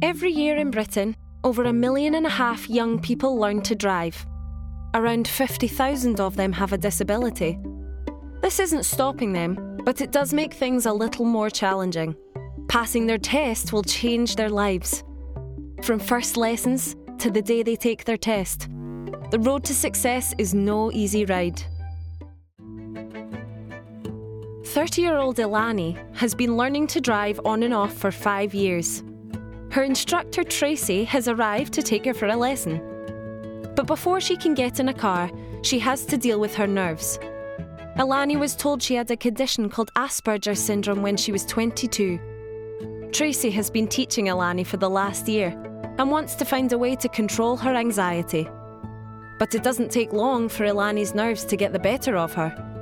Every year in Britain, over 1.5 million young people learn to drive. Around 50,000 of them have a disability. This isn't stopping them, but it does make things a little more challenging. Passing their test will change their lives. From first lessons to the day they take their test, the road to success is no easy ride. 30-year-old Ilani has been learning to drive on and off for 5 years. Her instructor Tracy has arrived to take her for a lesson. But before she can get in a car, she has to deal with her nerves. Ilani was told she had a condition called Asperger's syndrome when she was 22. Tracy has been teaching Ilani for the last year and wants to find a way to control her anxiety. But it doesn't take long for Ilani's nerves to get the better of her.